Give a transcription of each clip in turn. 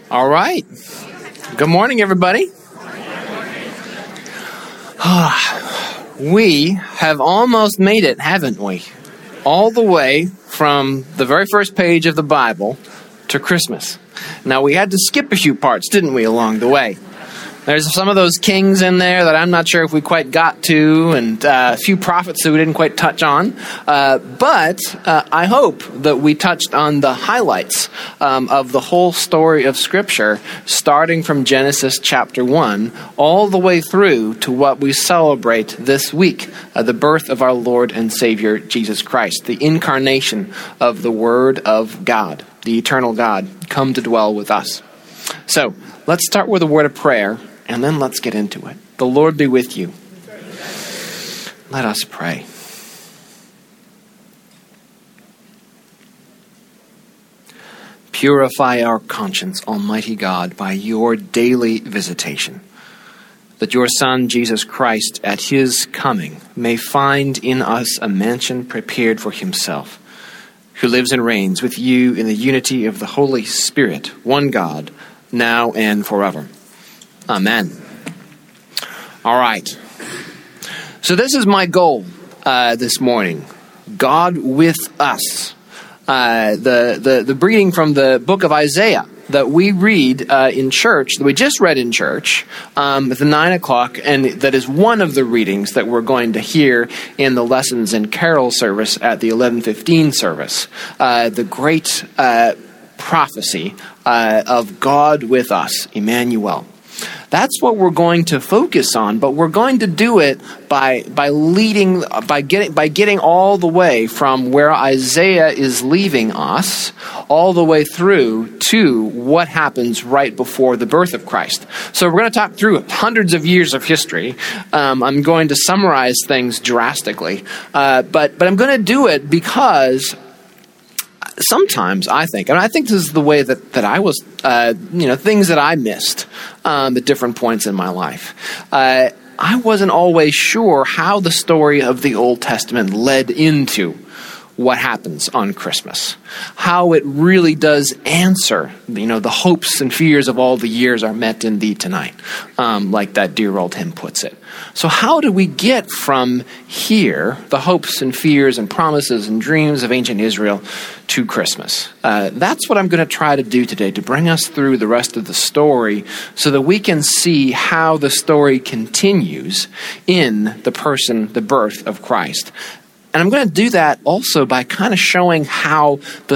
All right. Good morning, everybody. We have almost made it, haven't we? All the way from the very first page of the Bible to Christmas. Now, we had to skip a few parts, didn't we, along the way? There's some of those kings in there that I'm not sure if we quite got to, and a few prophets that we didn't quite touch on. But I hope that we touched on the highlights of the whole story of Scripture, starting from Genesis chapter 1, all the way through to what we celebrate this week, the birth of our Lord and Savior, Jesus Christ, the incarnation of the Word of God, the eternal God, come to dwell with us. So, let's start with a word of prayer, and then let's get into it. The Lord be with you. Let us pray. Purify our conscience, Almighty God, by your daily visitation, that your Son, Jesus Christ, at his coming, may find in us a mansion prepared for himself, who lives and reigns with you in the unity of the Holy Spirit, one God, now and forever. Amen. All right. So this is my goal this morning. God with us. The reading from the book of Isaiah that we read in church, that we just read in church at the 9 o'clock, and that is one of the readings that we're going to hear in the lessons and carol service at the 11:15 service. The great prophecy of God with us, Emmanuel. That's what we're going to focus on, but we're going to do it by getting all the way from where Isaiah is leaving us, all the way through to what happens right before the birth of Christ. So we're going to talk through hundreds of years of history. I'm going to summarize things drastically, but I'm going to do it because sometimes I think this is the way that I was, things that I missed at different points in my life. I wasn't always sure how the story of the Old Testament led into what happens on Christmas, how it really does answer, the hopes and fears of all the years are met in thee tonight, like that dear old hymn puts it. So how do we get from here, the hopes and fears and promises and dreams of ancient Israel, to Christmas? That's what I'm going to try to do today, to bring us through the rest of the story so that we can see how the story continues in the person, the birth of Christ. And I'm going to do that also by kind of showing how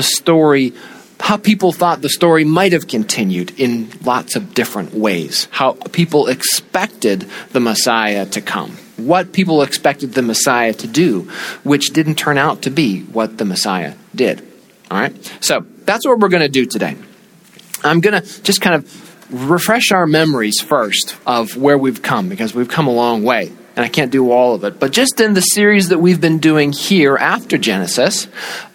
people thought the story might have continued in lots of different ways. How people expected the Messiah to come. What people expected the Messiah to do, which didn't turn out to be what the Messiah did. All right? So that's what we're going to do today. I'm going to just kind of refresh our memories first of where we've come, because we've come a long way. And I can't do all of it. But just in the series that we've been doing here after Genesis,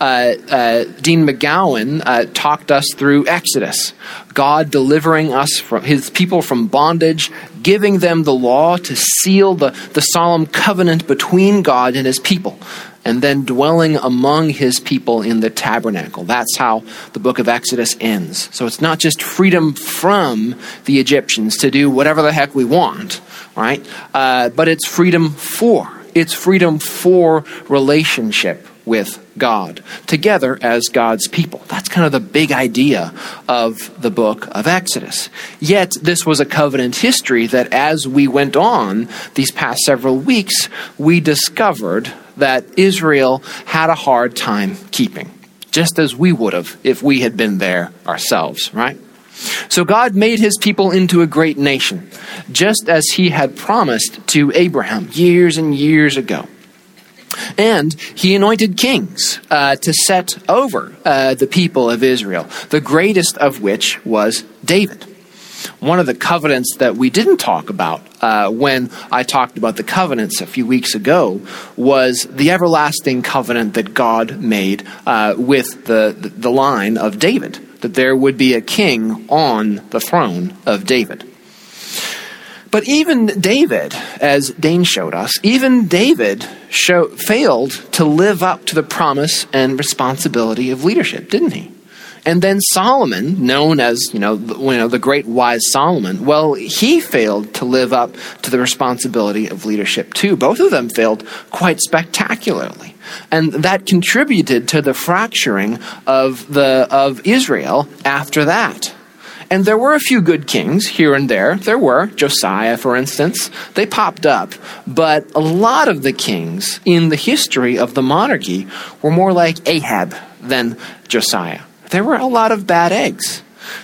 Dean McGowan talked us through Exodus. God delivering us from his people from bondage, giving them the law to seal the solemn covenant between God and his people, and then dwelling among his people in the tabernacle. That's how the book of Exodus ends. So it's not just freedom from the Egyptians to do whatever the heck we want, right? But it's freedom for. It's freedom for relationship with God, together as God's people. That's kind of the big idea of the book of Exodus. Yet, this was a covenant history that as we went on these past several weeks, we discovered that Israel had a hard time keeping, just as we would have if we had been there ourselves, right? So God made his people into a great nation, just as he had promised to Abraham years and years ago. And he anointed kings to set over the people of Israel, the greatest of which was David. One of the covenants that we didn't talk about when I talked about the covenants a few weeks ago was the everlasting covenant that God made with the line of David, that there would be a king on the throne of David. But even David, as Dane showed us, even David failed to live up to the promise and responsibility of leadership, didn't he? And then Solomon, known as, the great wise Solomon, well, he failed to live up to the responsibility of leadership too. Both of them failed quite spectacularly. And that contributed to the fracturing of Israel after that. And there were a few good kings here and there. There were. Josiah, for instance. They popped up. But a lot of the kings in the history of the monarchy were more like Ahab than Josiah. There were a lot of bad eggs,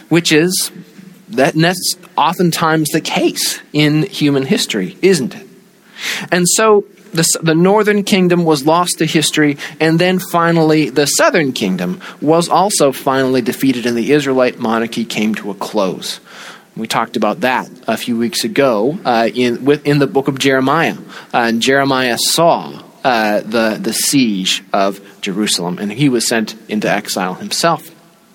that's oftentimes the case in human history, isn't it? And so the northern kingdom was lost to history, and then finally the southern kingdom was also finally defeated, and the Israelite monarchy came to a close. We talked about that a few weeks ago in the book of Jeremiah. And Jeremiah saw the siege of Jerusalem, and he was sent into exile himself.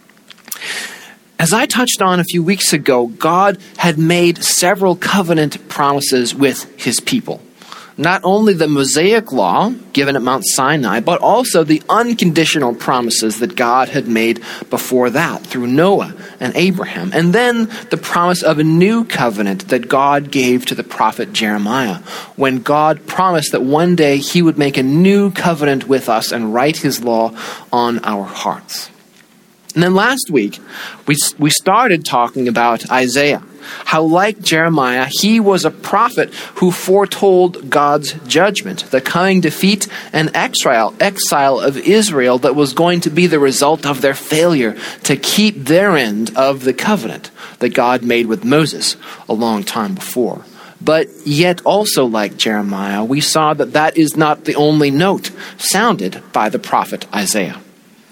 As I touched on a few weeks ago, God had made several covenant promises with his people. Not only the Mosaic law given at Mount Sinai, but also the unconditional promises that God had made before that through Noah and Abraham. And then the promise of a new covenant that God gave to the prophet Jeremiah, when God promised that one day he would make a new covenant with us and write his law on our hearts. And then last week, we started talking about Isaiah, how like Jeremiah, he was a prophet who foretold God's judgment, the coming defeat and exile of Israel that was going to be the result of their failure to keep their end of the covenant that God made with Moses a long time before. But yet also like Jeremiah, we saw that is not the only note sounded by the prophet Isaiah.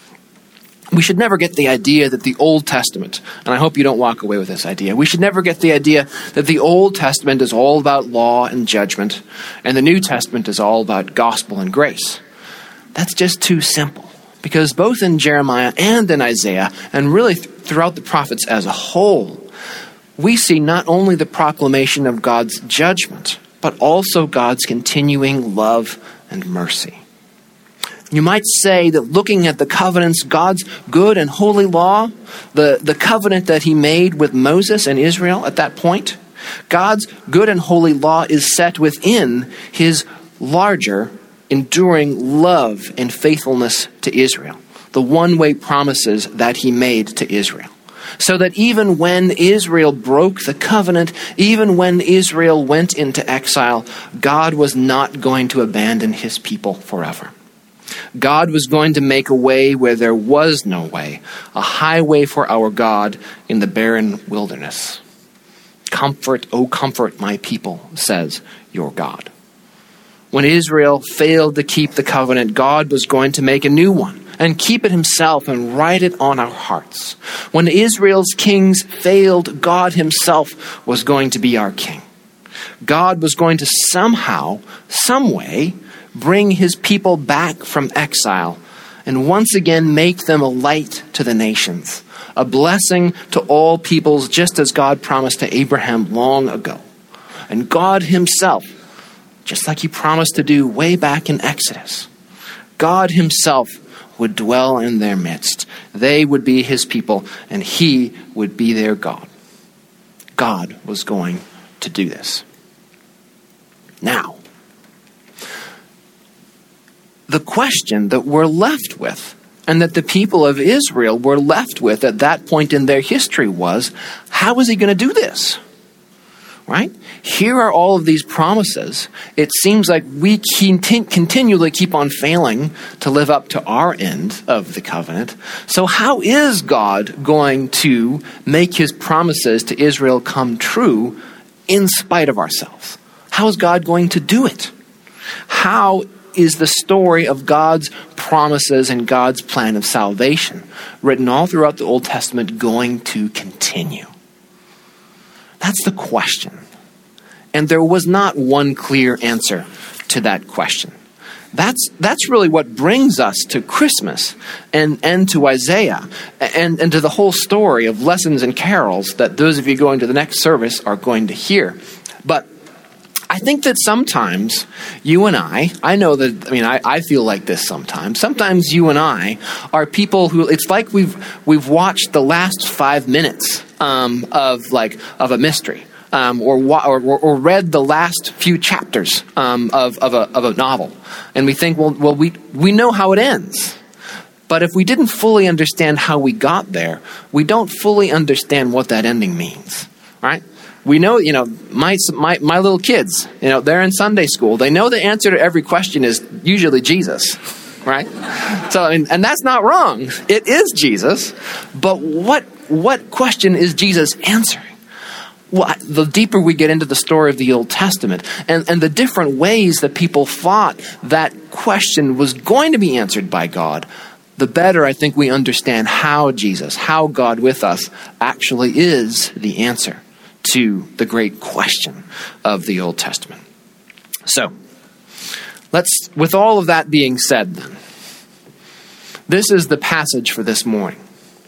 We should never get the idea that the Old Testament, and I hope you don't walk away with this idea, we should never get the idea that the Old Testament is all about law and judgment, and the New Testament is all about gospel and grace. That's just too simple, because both in Jeremiah and in Isaiah, and really throughout the prophets as a whole, we see not only the proclamation of God's judgment, but also God's continuing love and mercy. You might say that looking at the covenants, God's good and holy law, the covenant that he made with Moses and Israel at that point, God's good and holy law is set within his larger, enduring love and faithfulness to Israel, the one-way promises that he made to Israel. So that even when Israel broke the covenant, even when Israel went into exile, God was not going to abandon his people forever. God was going to make a way where there was no way, a highway for our God in the barren wilderness. Comfort, O comfort my people, says your God. When Israel failed to keep the covenant, God was going to make a new one and keep it himself and write it on our hearts. When Israel's kings failed, God himself was going to be our king. God was going to somehow, some way, bring his people back from exile and once again make them a light to the nations, a blessing to all peoples, just as God promised to Abraham long ago. And God himself, just like he promised to do way back in Exodus, God himself would dwell in their midst. They would be his people, and he would be their God. God was going to do this. Now, the question that we're left with, and that the people of Israel were left with at that point in their history was, how is he going to do this? Right? Here are all of these promises. It seems like we continually keep on failing to live up to our end of the covenant. So how is God going to make his promises to Israel come true in spite of ourselves? How is God going to do it? How is the story of God's promises and God's plan of salvation, written all throughout the Old Testament, going to continue? That's the question. And there was not one clear answer to that question. That's really what brings us to Christmas and to Isaiah and to the whole story of lessons and carols that those of you going to the next service are going to hear. But I think that sometimes you and I know that, I feel like this sometimes. Sometimes you and I are people who, it's like we've watched the last 5 minutes of a mystery, or read the last few chapters of a novel, and we think, well, we know how it ends. But if we didn't fully understand how we got there, we don't fully understand what that ending means, right? We know, my little kids, they're in Sunday school. They know the answer to every question is usually Jesus, right? So, and that's not wrong. It is Jesus. But what question is Jesus answering? Well, the deeper we get into the story of the Old Testament and the different ways that people thought that question was going to be answered by God, the better I think we understand how Jesus, how God with us, actually is the answer to the great question of the Old Testament. So, with all of that being said then, this is the passage for this morning.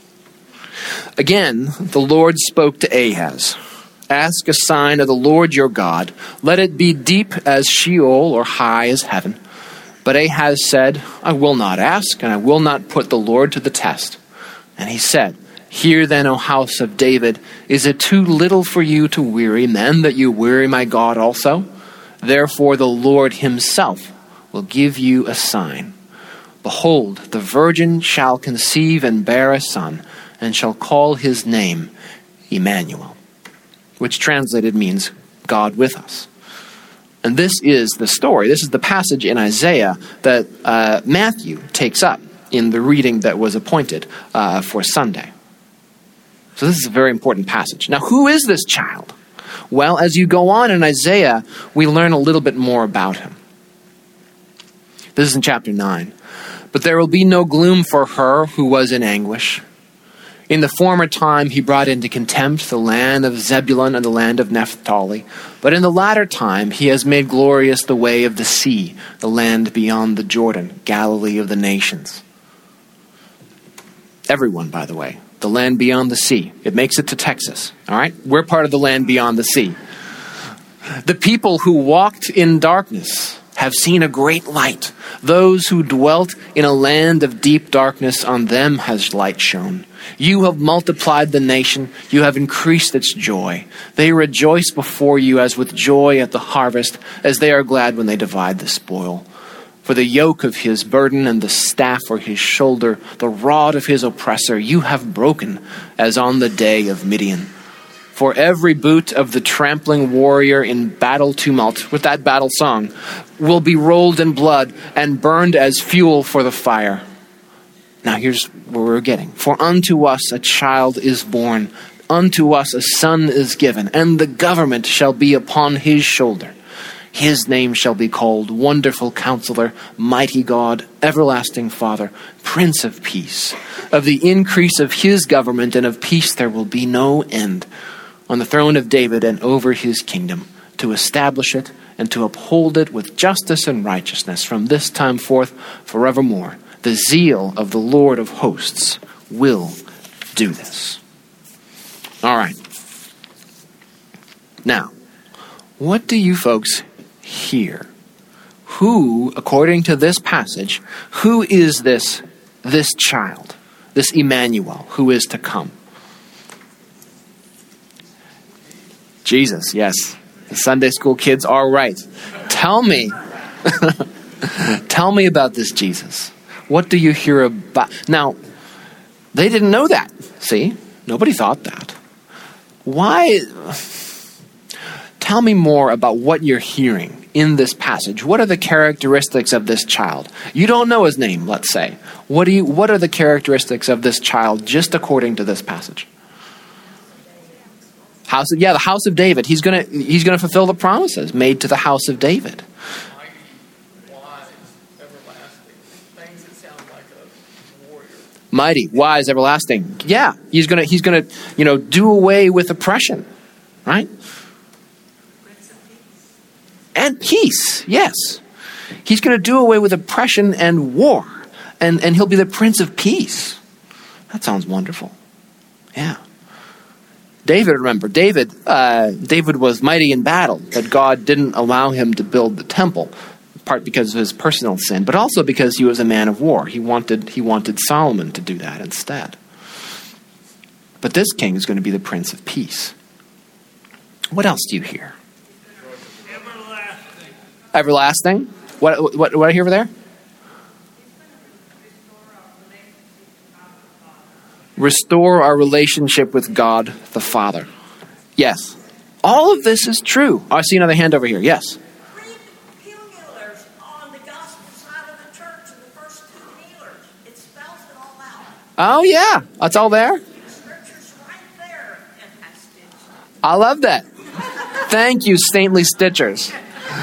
Again, the Lord spoke to Ahaz. Ask a sign of the Lord your God. Let it be deep as Sheol or high as heaven. But Ahaz said, I will not ask, and I will not put the Lord to the test. And he said, Hear then, O house of David, is it too little for you to weary men, that you weary my God also? Therefore the Lord himself will give you a sign. Behold, the virgin shall conceive and bear a son, and shall call his name Emmanuel, which translated means God with us. And this is the story. This is the passage in Isaiah that Matthew takes up in the reading that was appointed for Sunday. So this is a very important passage. Now, who is this child? Well, as you go on in Isaiah, we learn a little bit more about him. This is in chapter 9. But there will be no gloom for her who was in anguish. In the former time he brought into contempt the land of Zebulun and the land of Naphtali. But in the latter time he has made glorious the way of the sea, the land beyond the Jordan, Galilee of the nations. Everyone, by the way, the land beyond the sea. It makes it to Texas, all right? We're part of the land beyond the sea. The people who walked in darkness have seen a great light. Those who dwelt in a land of deep darkness, on them has light shone. You have multiplied the nation. You have increased its joy. They rejoice before you as with joy at the harvest, as they are glad when they divide the spoil. For the yoke of his burden and the staff for his shoulder, the rod of his oppressor, you have broken as on the day of Midian. For every boot of the trampling warrior in battle tumult, with that battle song, will be rolled in blood and burned as fuel for the fire. Now here's where we're getting. For unto us a child is born, unto us a son is given, and the government shall be upon his shoulder. His name shall be called Wonderful Counselor, Mighty God, Everlasting Father, Prince of Peace. Of the increase of his government and of peace there will be no end, on the throne of David and over his kingdom, to establish it and to uphold it with justice and righteousness from this time forth forevermore. The zeal of the Lord of hosts will do this. All right. Now, what do you folks hear? Who, according to this passage, who is this child, this Emmanuel, who is to come? Jesus, yes. The Sunday school kids are right. Tell me. Tell me about this Jesus. What do you hear about? Now, they didn't know that. See? Nobody thought that. Why? Tell me more about what you're hearing in this passage. What are the characteristics of this child? You don't know his name, let's say. What are the characteristics of this child just according to this passage? The house of David. He's gonna fulfill the promises made to the house of David. Mighty, wise, everlasting. Yeah, he's gonna do away with oppression, right? And peace, yes. He's gonna do away with oppression and war, and he'll be the Prince of Peace. That sounds wonderful. Yeah. David, remember, David was mighty in battle, but God didn't allow him to build the temple, in part because of his personal sin, but also because he was a man of war. He wanted Solomon to do that instead. But this king is going to be the Prince of Peace. What else do you hear? Everlasting. What do I hear over there? Restore our relationship with God the Father. Yes. All of this is true. I see another hand over here. Yes. Read the Pew-Healers on the gospel side of the church in the first 2 healers. It spells it all out. Oh, yeah. That's all there? The scripture's right there in passage. I love that. Thank you, saintly stitchers.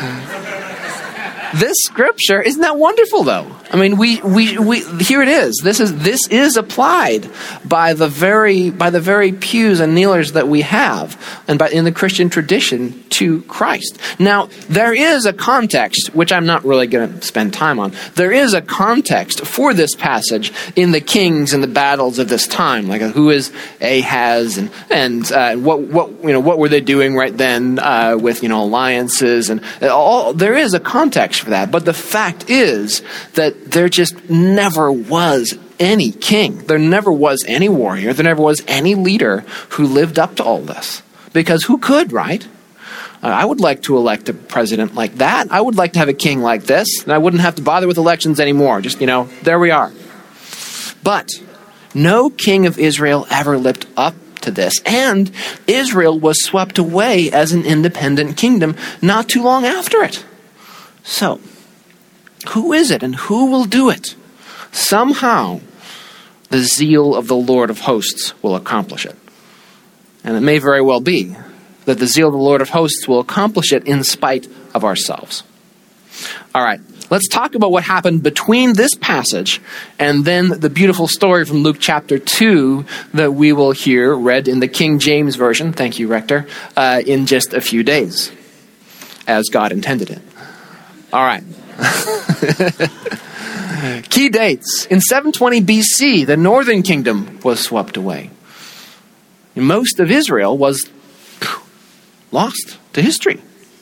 This scripture, isn't that wonderful though? I mean, we here it is. This is applied by the very pews and kneelers that we have, and in the Christian tradition to Christ. Now, there is a context, which I'm not really going to spend time on. There is a context for this passage in the kings and the battles of this time, like who is Ahaz and what were they doing right then with alliances and all. There is a context for that, but the fact is that there just never was any king. There never was any warrior. There never was any leader who lived up to all this. Because who could, right? I would like to elect a president like that. I would like to have a king like this, and I wouldn't have to bother with elections anymore. Just, there we are. But no king of Israel ever lived up to this. And Israel was swept away as an independent kingdom not too long after it. So, who is it and who will do it? Somehow, the zeal of the Lord of hosts will accomplish it. And it may very well be that the zeal of the Lord of hosts will accomplish it in spite of ourselves. All right, let's talk about what happened between this passage and then the beautiful story from Luke chapter 2 that we will hear read in the King James Version, thank you, Rector, in just a few days, as God intended it. All right. Key dates. In 720 BC, the northern kingdom was swept away. Most of Israel was lost to history.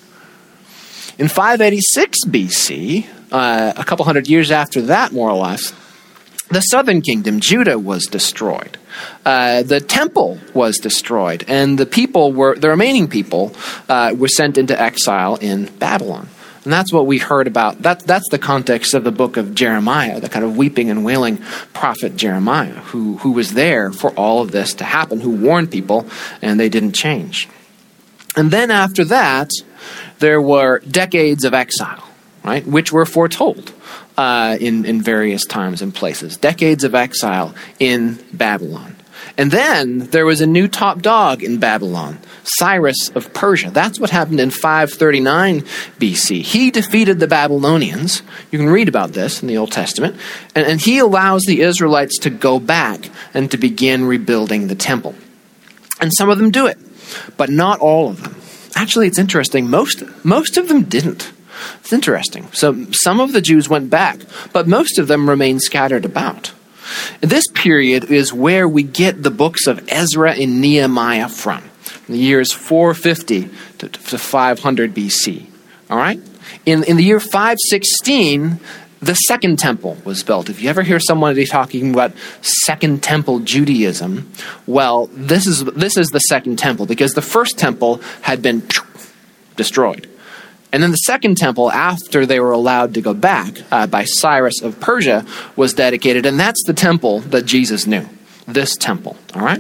In 586 BC, a couple hundred years after that, more or less, the southern kingdom, Judah, was destroyed. The temple was destroyed, and the remaining people were sent into exile in Babylon. And that's what we heard about. That's the context of the book of Jeremiah, the kind of weeping and wailing prophet Jeremiah, who was there for all of this to happen, who warned people, and they didn't change. And then after that, there were decades of exile, right, which were foretold in various times and places. Decades of exile in Babylon. And then there was a new top dog in Babylon, Cyrus of Persia. That's what happened in 539 BC. He defeated the Babylonians. You can read about this in the Old Testament. And he allows the Israelites to go back and to begin rebuilding the temple. And some of them do it, but not all of them. Actually, it's interesting. Most of them didn't. It's interesting. So some of the Jews went back, but most of them remained scattered about. This period is where we get the books of Ezra and Nehemiah from, in the years 450 to 500 BC. All right? In the year 516, the Second Temple was built. If you ever hear somebody talking about Second Temple Judaism, well, this is the Second Temple, because the First Temple had been destroyed. And then the Second Temple, after they were allowed to go back by Cyrus of Persia, was dedicated. And that's the temple that Jesus knew. This temple. All right?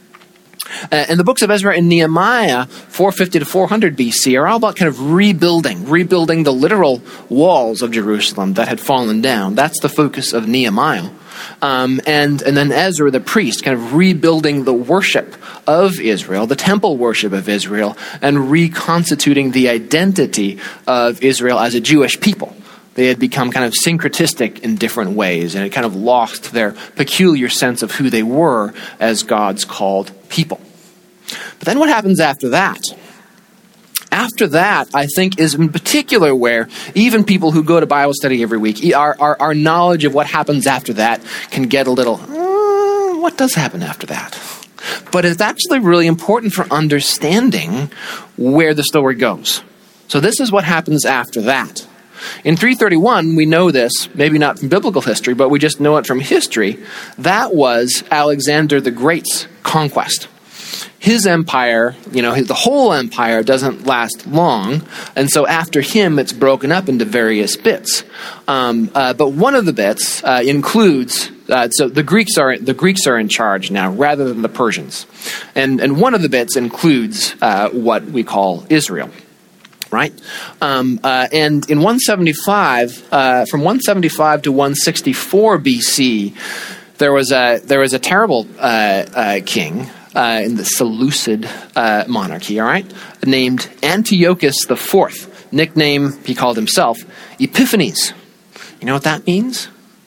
And the books of Ezra and Nehemiah, 450 to 400 BC, are all about kind of rebuilding the literal walls of Jerusalem that had fallen down. That's the focus of Nehemiah. And then Ezra, the priest, kind of rebuilding the worship of Israel, the temple worship of Israel, and reconstituting the identity of Israel as a Jewish people. They had become kind of syncretistic in different ways, and had kind of lost their peculiar sense of who they were as God's called people. But then what happens after that? After that, I think, is in particular where even people who go to Bible study every week, our knowledge of what happens after that can get a little, what does happen after that? but it's actually really important for understanding where the story goes. So this is what happens after that. In 331, we know this, maybe not from biblical history, but we just know it from history. That was Alexander the Great's conquest. His empire, the whole empire doesn't last long, and so after him, it's broken up into various bits. But one of the bits includes, so the Greeks are in charge now, rather than the Persians, and one of the bits includes what we call Israel. Right? And in 175, from 175 to 164 BC, there was a terrible king in the Seleucid monarchy, all right, named Antiochus IV. Nickname he called himself Epiphanes. You know what that means?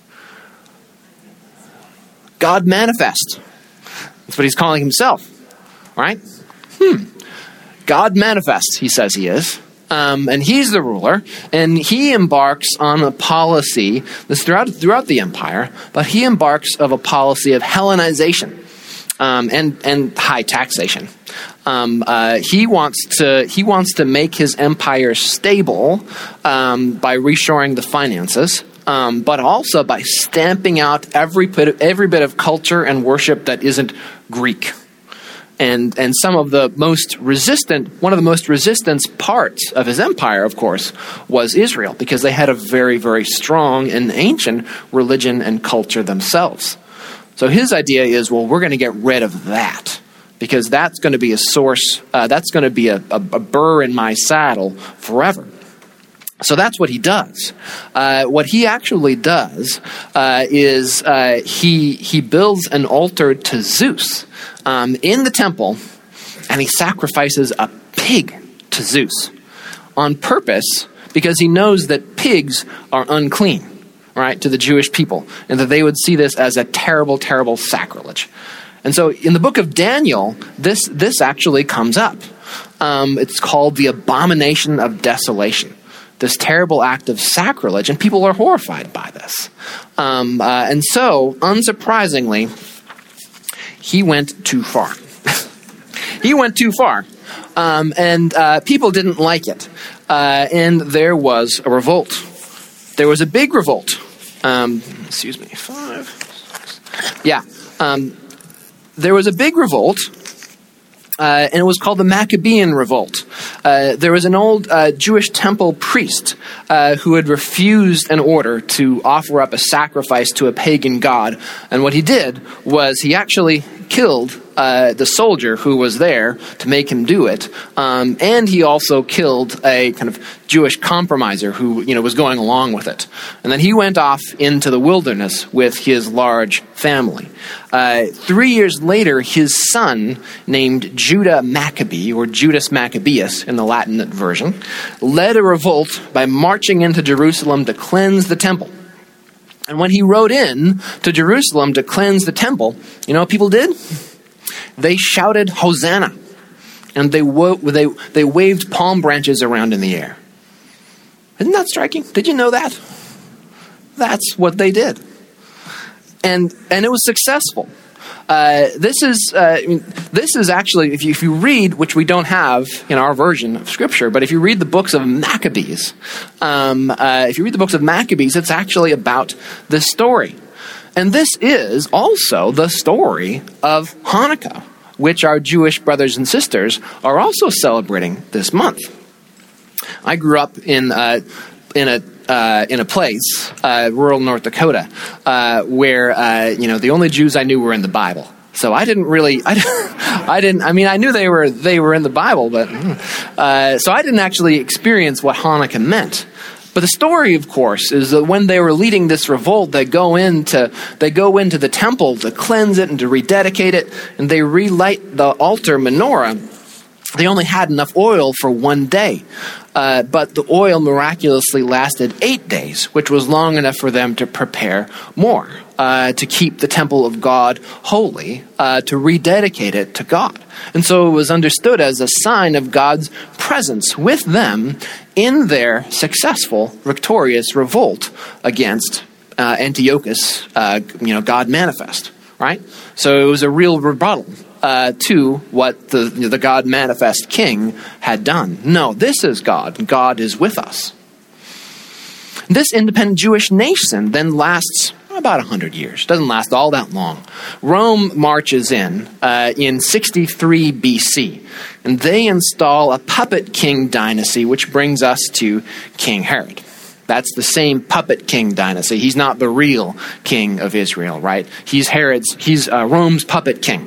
God manifest. That's what he's calling himself, right? God manifest, he says he is. And he's the ruler, and he embarks on a policy that's throughout the empire, but he embarks of a policy of Hellenization and high taxation. He wants to make his empire stable by reshoring the finances, but also by stamping out every bit of culture and worship that isn't Greek. And one of the most resistant parts of his empire, of course, was Israel, because they had a very, very strong and ancient religion and culture themselves. So his idea is, well, we're going to get rid of that, because that's going to be a source, that's going to be a burr in my saddle forever. So that's what he does. What he actually does is he builds an altar to Zeus in the temple, and he sacrifices a pig to Zeus on purpose, because he knows that pigs are unclean, right, to the Jewish people, and that they would see this as a terrible, terrible sacrilege. And so in the book of Daniel, this actually comes up. It's called the abomination of desolation. This terrible act of sacrilege, and people are horrified by this. And so, unsurprisingly, he went too far. He went too far. And people didn't like it. And there was a revolt. There was a big revolt. Excuse me, 5, 6. Yeah. There was a big revolt. And it was called the Maccabean Revolt. There was an old Jewish temple priest who had refused an order to offer up a sacrifice to a pagan god. And what he did was he actually killed the soldier who was there to make him do it. And he also killed a kind of Jewish compromiser who, was going along with it. And then he went off into the wilderness with his large family. 3 years later, his son, named Judah Maccabee, or Judas Maccabeus in the Latin version, led a revolt by marching into Jerusalem to cleanse the temple. And when he rode in to Jerusalem to cleanse the temple, you know what people did? They shouted Hosanna, and they waved palm branches around in the air. Isn't that striking? Did you know that? That's what they did. And it was successful. This is actually, if you read, which we don't have in our version of Scripture, but if you read the books of Maccabees, it's actually about this story. And this is also the story of Hanukkah, which our Jewish brothers and sisters are also celebrating this month. I grew up in a place, rural North Dakota, where the only Jews I knew were in the Bible. So I didn't really, I knew they were in the Bible, but so I didn't actually experience what Hanukkah meant. But the story, of course, is that when they were leading this revolt, they go into the temple to cleanse it and to rededicate it, and they relight the altar menorah. They only had enough oil for 1 day, but the oil miraculously lasted 8 days, which was long enough for them to prepare more, to keep the temple of God holy, to rededicate it to God. And so it was understood as a sign of God's presence with them in their successful, victorious revolt against Antiochus, God manifest, right? So it was a real rebuttal to what the God manifest king had done. No, this is God. God is with us. This independent Jewish nation then lasts about 100 years. Doesn't last all that long. Rome marches in 63 BC, and they install a puppet king dynasty, which brings us to King Herod. That's the same puppet king dynasty. He's not the real king of Israel, right? He's Rome's puppet king.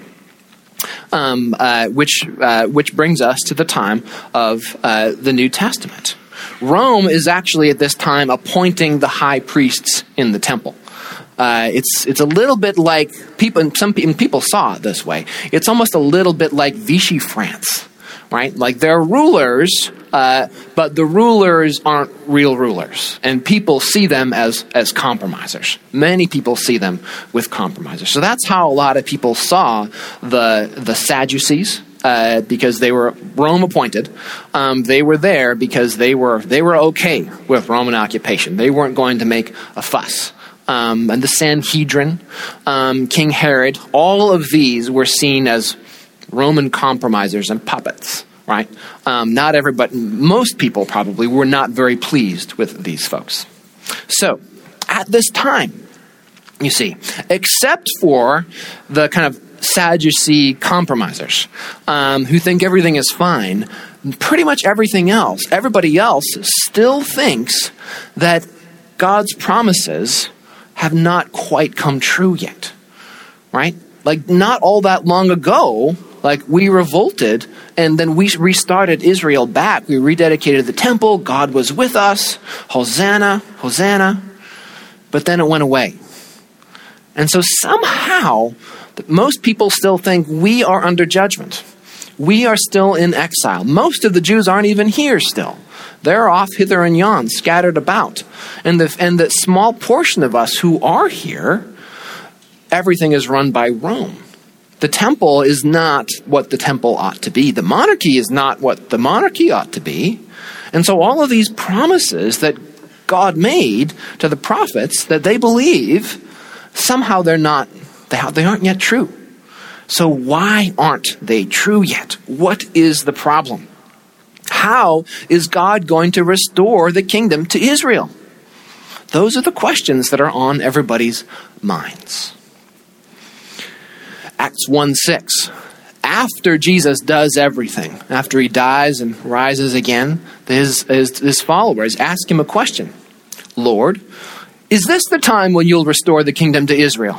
Which brings us to the time of the New Testament. Rome is actually at this time appointing the high priests in the temple. It's a little bit like some people saw it this way. It's almost a little bit like Vichy France, right? Like they're rulers, but the rulers aren't real rulers, and people see them as compromisers. Many people see them with compromisers. So that's how a lot of people saw the Sadducees. Because they were Rome appointed, they were there because they were okay with Roman occupation. They weren't going to make a fuss. And the Sanhedrin, King Herod, all of these were seen as Roman compromisers and puppets, right? Not everybody, most people probably were not very pleased with these folks. So, at this time, you see, except for the kind of Sadducee compromisers who think everything is fine, pretty much everybody else still thinks that God's promises have not quite come true yet, right? Like not all that long ago, like we revolted and then we restarted Israel back. We rededicated the temple. God was with us. Hosanna, Hosanna. But then it went away. And so somehow most people still think we are under judgment. We are still in exile. Most of the Jews aren't even here still. They're off hither and yon, scattered about. And the small portion of us who are here, everything is run by Rome. The temple is not what the temple ought to be. The monarchy is not what the monarchy ought to be. And so all of these promises that God made to the prophets that they believe, somehow they aren't yet true. So why aren't they true yet? What is the problem? How is God going to restore the kingdom to Israel? Those are the questions that are on everybody's minds. Acts 1:6. After Jesus does everything, after he dies and rises again, his followers ask him a question. Lord, is this the time when you'll restore the kingdom to Israel?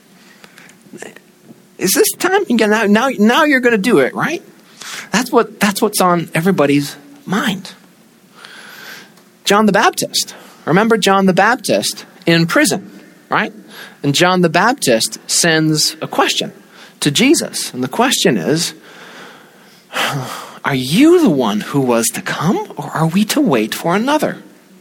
Is this time? Now you're going to do it, right? That's what's on everybody's mind. John the Baptist. Remember John the Baptist in prison, right? And John the Baptist sends a question to Jesus. And the question is, are you the one who was to come, or are we to wait for another?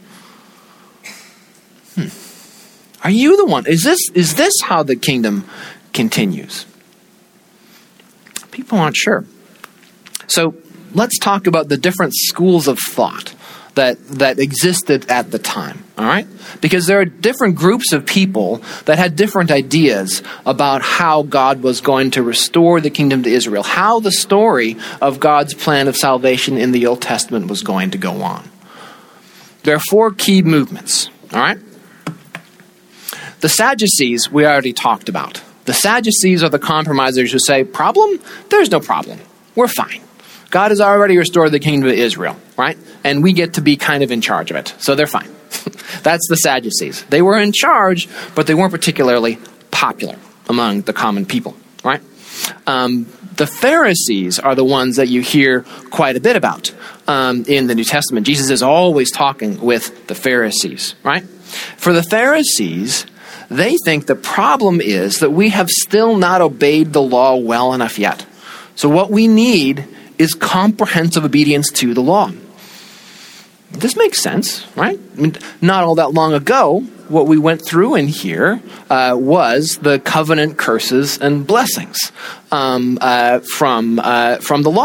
Are you the one? Is this how the kingdom continues? People aren't sure. So let's talk about the different schools of thought that existed at the time, all right? Because there are different groups of people that had different ideas about how God was going to restore the kingdom to Israel, how the story of God's plan of salvation in the Old Testament was going to go on. There are four key movements, all right? The Sadducees we already talked about. The Sadducees are the compromisers who say, problem? There's no problem. We're fine. God has already restored the kingdom to Israel, right? And we get to be kind of in charge of it. So they're fine. That's the Sadducees. They were in charge, but they weren't particularly popular among the common people, right? The Pharisees are the ones that you hear quite a bit about in the New Testament. Jesus is always talking with the Pharisees, right? For the Pharisees, they think the problem is that we have still not obeyed the law well enough yet. So what we need is comprehensive obedience to the law. This makes sense, right? I mean, not all that long ago, what we went through in here was the covenant curses and blessings from the law.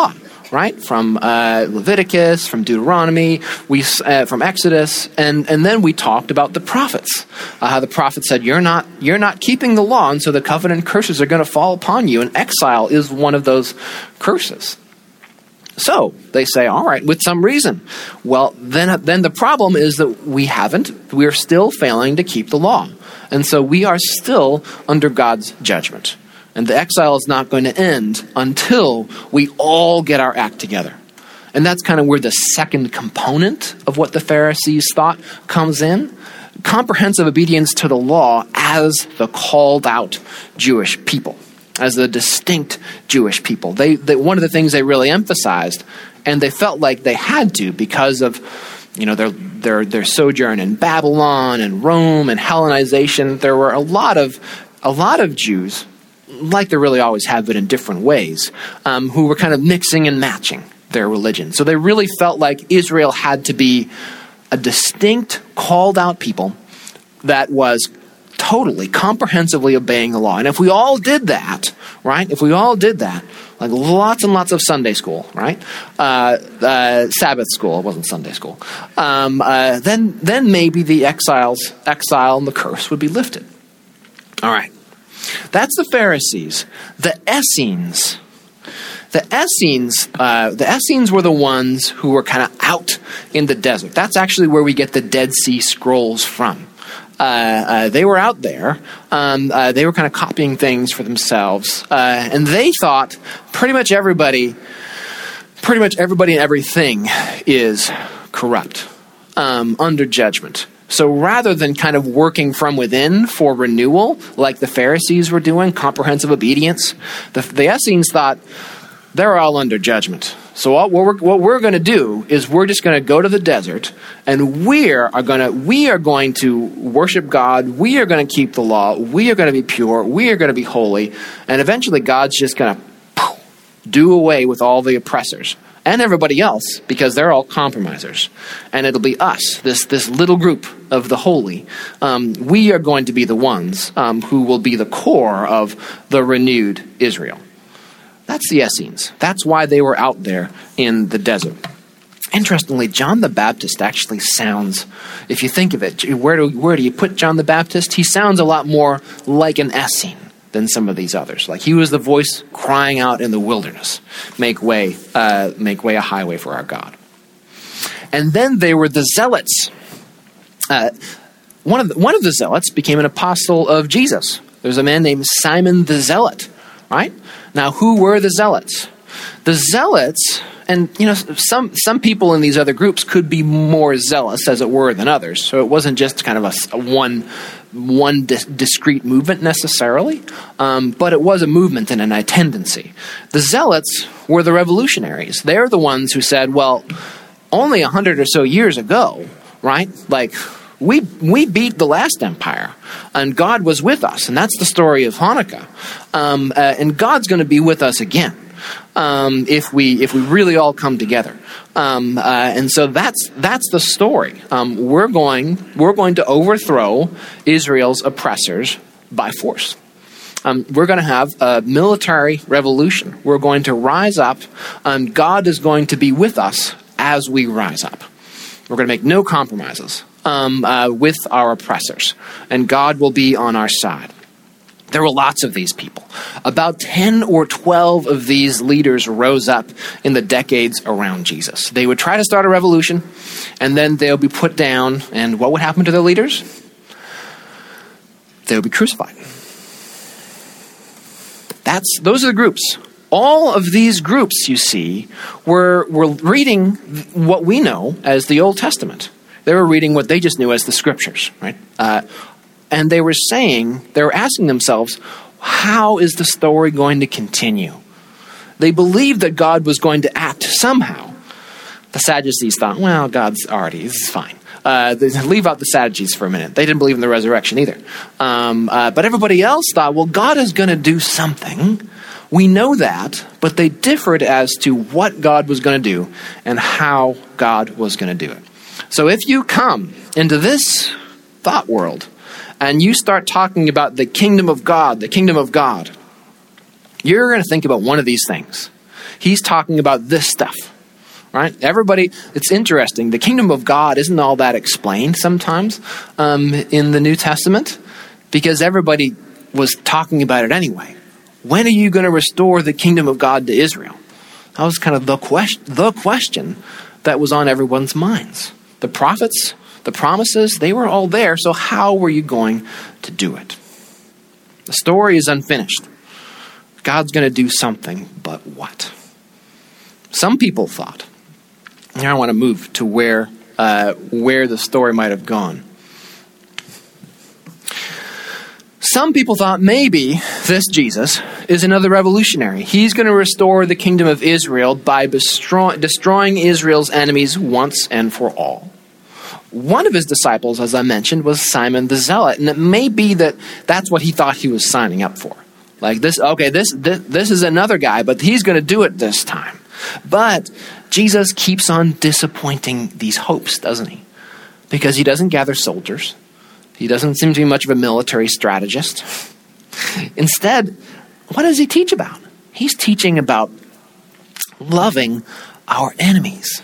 right? From Leviticus, from Deuteronomy, from Exodus, and then we talked about the prophets. How the prophet said, you're not keeping the law, and so the covenant curses are going to fall upon you, and exile is one of those curses. So they say, all right, with some reason. Well, then the problem is that we're still failing to keep the law. And so we are still under God's judgment. And the exile is not going to end until we all get our act together. And that's kind of where the second component of what the Pharisees thought comes in. Comprehensive obedience to the law as the called out Jewish people, as the distinct Jewish people. They one of the things they really emphasized, and they felt like they had to because of their sojourn in Babylon and Rome and Hellenization. There were a lot of Jews, like there really always have been in different ways, who were kind of mixing and matching their religion. So they really felt like Israel had to be a distinct, called out people that was totally, comprehensively obeying the law. And if we all did that, right? If we all did that, like lots and lots of Sunday school, right? Sabbath school, it wasn't Sunday school. Then maybe the exile and the curse would be lifted. All right. That's the Pharisees. The Essenes. The Essenes were the ones who were kind of out in the desert. That's actually where we get the Dead Sea Scrolls from. They were out there. They were kind of copying things for themselves. And they thought pretty much everybody and everything is corrupt, under judgment. So rather than kind of working from within for renewal, like the Pharisees were doing, comprehensive obedience, the Essenes thought they're all under judgment. So what we're going to do is we're just going to go to the desert, and we are going to worship God. We are going to keep the law. We are going to be pure. We are going to be holy. And eventually God's just going to do away with all the oppressors and everybody else, because they're all compromisers. And it'll be us, this little group of the holy. We are going to be the ones who will be the core of the renewed Israel. That's the Essenes. That's why they were out there in the desert. Interestingly, John the Baptist actually sounds, if you think of it, where do you put John the Baptist? He sounds a lot more like an Essene than some of these others. Like he was the voice crying out in the wilderness, make way a highway for our God. And then they were the Zealots. One of the Zealots became an apostle of Jesus. There's a man named Simon the Zealot, right? Now, who were the Zealots? The Zealots, and some people in these other groups could be more zealous, as it were, than others. So it wasn't just kind of a one discrete movement necessarily, but it was a movement and a tendency. The Zealots were the revolutionaries. They're the ones who said, well, only 100 or so years ago, right? Like, we beat the last empire, and God was with us, and that's the story of Hanukkah. And God's going to be with us again if we really all come together. And so that's the story. We're going to overthrow Israel's oppressors by force. We're going to have a military revolution. We're going to rise up, and God is going to be with us as we rise up. We're going to make no compromises with our oppressors, and God will be on our side. There were lots of these people. About 10 or 12 of these leaders rose up in the decades around Jesus. They would try to start a revolution, and then they'll be put down, and what would happen to their leaders? They would be crucified. Those are the groups. All of these groups, you see, were reading what we know as the Old Testament. They were reading what they just knew as the Scriptures, right? And they were asking themselves, how is the story going to continue? They believed that God was going to act somehow. The Sadducees thought, well, this is fine. Leave out the Sadducees for a minute. They didn't believe in the resurrection either. But everybody else thought, well, God is going to do something. We know that, but they differed as to what God was going to do and how God was going to do it. So if you come into this thought world and you start talking about the kingdom of God, you're going to think about one of these things. He's talking about this stuff, right? Everybody, it's interesting. The kingdom of God isn't all that explained sometimes in the New Testament because everybody was talking about it anyway. When are you going to restore the kingdom of God to Israel? That was kind of the question that was on everyone's minds. The prophets, the promises, they were all there. So how were you going to do it? The story is unfinished. God's going to do something, but what? Some people thought, and I want to move to where the story might have gone. Some people thought maybe this Jesus is another revolutionary. He's going to restore the kingdom of Israel by destroying Israel's enemies once and for all. One of his disciples, as I mentioned, was Simon the Zealot, and it may be that that's what he thought he was signing up for. Like this is another guy, but he's going to do it this time. But Jesus keeps on disappointing these hopes, doesn't he? Because he doesn't gather soldiers. He doesn't seem to be much of a military strategist. Instead, what does he teach about? He's teaching about loving our enemies.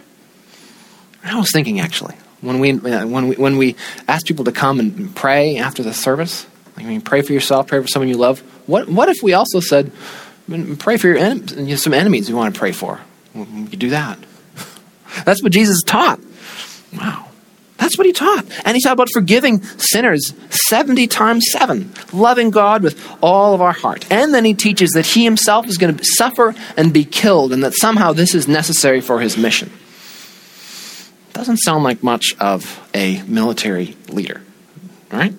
I was thinking, actually, when we ask people to come and pray after the service, pray for yourself, pray for someone you love. What if we also said, pray for your enemies, some enemies you want to pray for? We could do that. That's what Jesus taught. Wow. That's what he taught. And he taught about forgiving sinners 70 times 7, loving God with all of our heart. And then he teaches that he himself is going to suffer and be killed, and that somehow this is necessary for his mission. Doesn't sound like much of a military leader, right?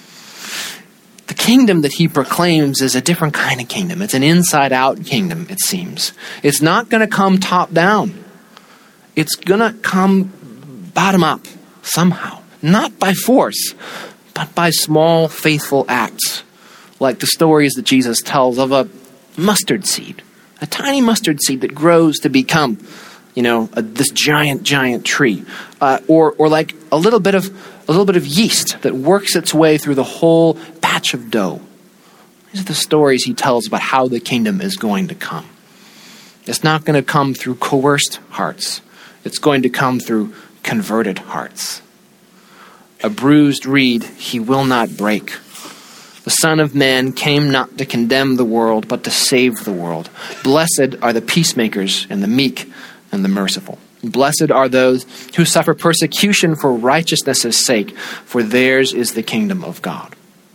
The kingdom that he proclaims is a different kind of kingdom. It's an inside-out kingdom, it seems. It's not going to come top-down. It's going to come bottom-up somehow. Not by force, but by small, faithful acts. Like the stories that Jesus tells of a mustard seed. A tiny mustard seed that grows to become, this giant tree. Or like a little bit of yeast that works its way through the whole batch of dough. These are the stories he tells about how the kingdom is going to come. It's not going to come through coerced hearts. It's going to come through converted hearts. A bruised reed he will not break. The Son of Man came not to condemn the world, but to save the world. Blessed are the peacemakers and the meek and the merciful. Blessed are those who suffer persecution for righteousness' sake, for theirs is the kingdom of God.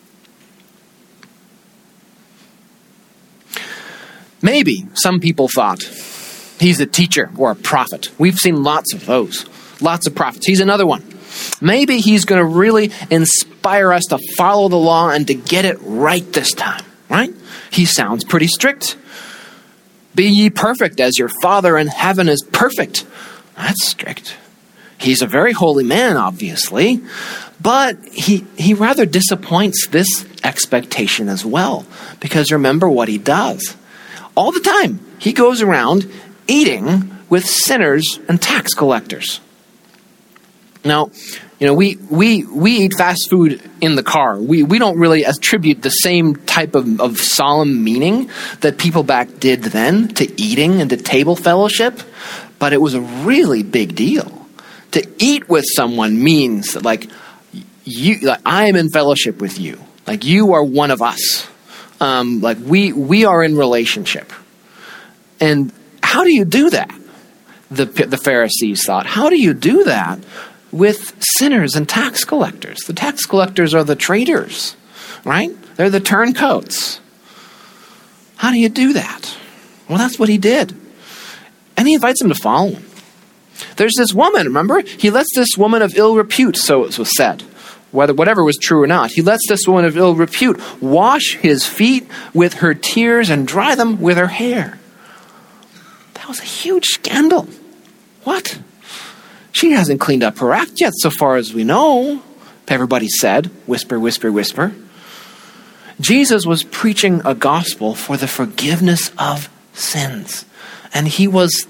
Maybe some people thought he's a teacher or a prophet. We've seen lots of those. Lots of prophets. He's another one. Maybe he's going to really inspire us to follow the law and to get it right this time, right? He sounds pretty strict. Be ye perfect as your Father in heaven is perfect. That's strict. He's a very holy man, obviously, but he rather disappoints this expectation as well, because remember what he does. All the time, he goes around eating with sinners and tax collectors. Now, we eat fast food in the car. We don't really attribute the same type of solemn meaning that people back did then to eating and to table fellowship, but it was a really big deal. To eat with someone means that I am in fellowship with you. Like you are one of us. We are in relationship. And how do you do that? The Pharisees thought, how do you do that with sinners and tax collectors? The tax collectors are the traitors, right? They're the turncoats. How do you do that? Well, that's what he did. And he invites them to follow him. There's this woman, remember? He lets this woman of ill repute, so it was said, whatever was true or not, he lets this woman of ill repute wash his feet with her tears and dry them with her hair. That was a huge scandal. What? She hasn't cleaned up her act yet, so far as we know. Everybody said, whisper, whisper, whisper. Jesus was preaching a gospel for the forgiveness of sins. And he was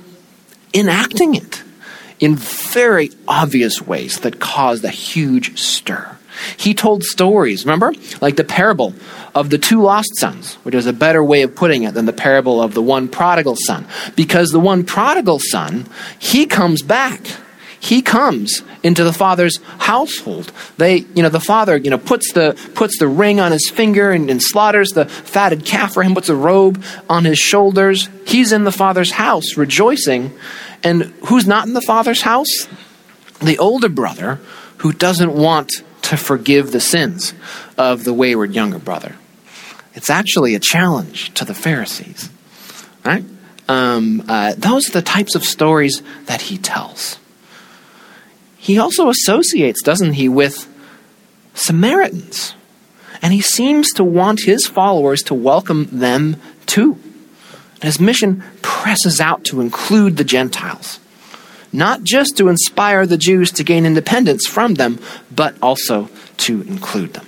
enacting it in very obvious ways that caused a huge stir. He told stories, remember? Like the parable of the two lost sons, which is a better way of putting it than the parable of the one prodigal son. Because the one prodigal son, he comes back. He comes into the father's household. The father, puts the ring on his finger and slaughters the fatted calf for him, puts a robe on his shoulders. He's in the father's house rejoicing. And who's not in the father's house? The older brother who doesn't want to forgive the sins of the wayward younger brother. It's actually a challenge to the Pharisees. Right? Those are the types of stories that he tells. He also associates, doesn't he, with Samaritans. And he seems to want his followers to welcome them too. And his mission presses out to include the Gentiles. Not just to inspire the Jews to gain independence from them, but also to include them.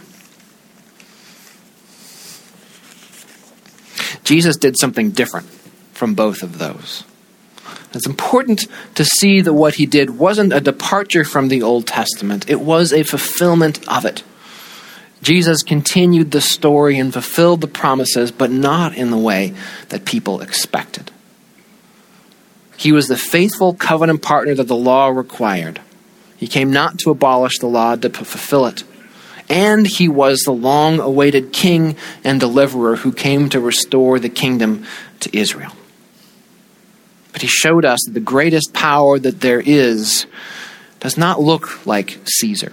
Jesus did something different from both of those. It's important to see that what he did wasn't a departure from the Old Testament. It was a fulfillment of it. Jesus continued the story and fulfilled the promises, but not in the way that people expected. He was the faithful covenant partner that the law required. He came not to abolish the law, but to fulfill it. And he was the long-awaited king and deliverer who came to restore the kingdom to Israel. But he showed us that the greatest power that there is does not look like Caesar.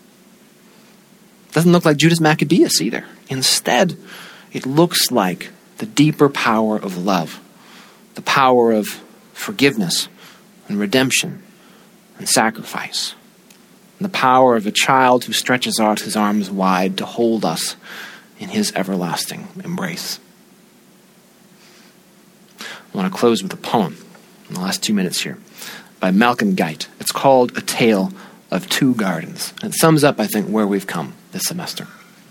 It doesn't look like Judas Maccabeus either. Instead, it looks like the deeper power of love, the power of forgiveness and redemption and sacrifice, and the power of a child who stretches out his arms wide to hold us in his everlasting embrace. I want to close with a poem in the last 2 minutes here by Malcolm Guite. It's called A Tale of Two Gardens. And it sums up, I think, where we've come this semester.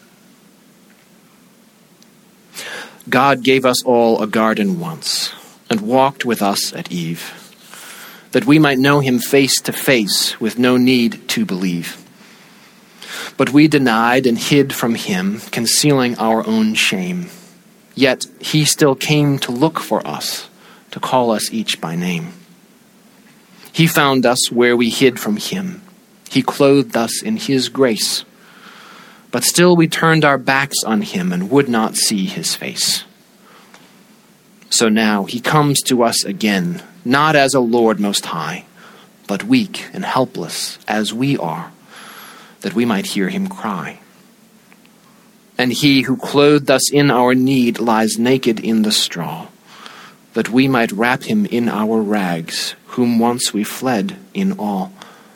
God gave us all a garden once and walked with us at eve, that we might know him face to face with no need to believe. But we denied and hid from him, concealing our own shame. Yet he still came to look for us, to call us each by name. He found us where we hid from him. He clothed us in his grace. But still we turned our backs on him and would not see his face. So now he comes to us again, not as a Lord Most High, but weak and helpless as we are, that we might hear him cry. And he who clothed us in our need lies naked in the straw, that we might wrap him in our rags, whom once we fled in awe.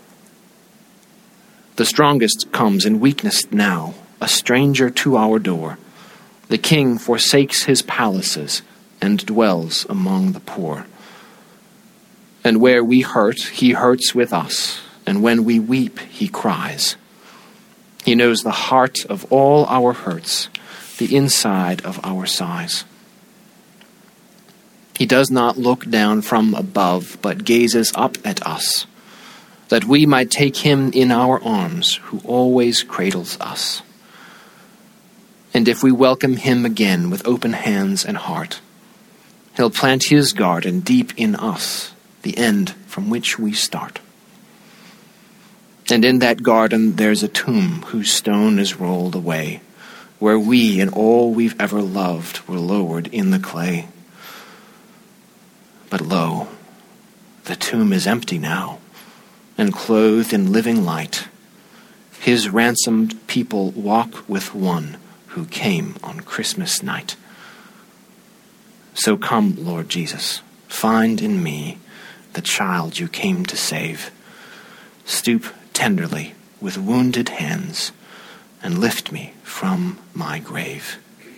The strongest comes in weakness now, a stranger to our door. The king forsakes his palaces and dwells among the poor. And where we hurt, he hurts with us, and when we weep, he cries. He knows the heart of all our hurts, the inside of our sighs. He does not look down from above, but gazes up at us, that we might take him in our arms, who always cradles us. And if we welcome him again with open hands and heart, he'll plant his garden deep in us, the end from which we start. And in that garden there's a tomb whose stone is rolled away, where we and all we've ever loved were lowered in the clay. But lo, the tomb is empty now, and clothed in living light, his ransomed people walk with one who came on Christmas night. So come, Lord Jesus, find in me the child you came to save. Stoop tenderly with wounded hands and lift me from my grave.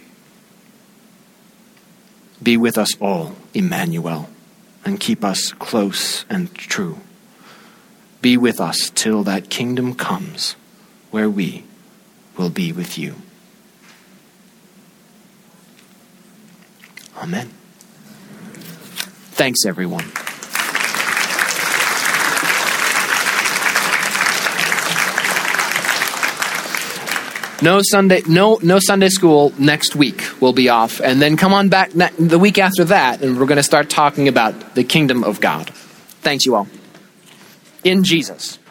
Be with us all, Emmanuel, and keep us close and true. Be with us till that kingdom comes, where we will be with you. Amen. Thanks, everyone. No Sunday school next week. We'll be off. And then come on back the week after that, and we're going to start talking about the kingdom of God. Thanks, you all. In Jesus.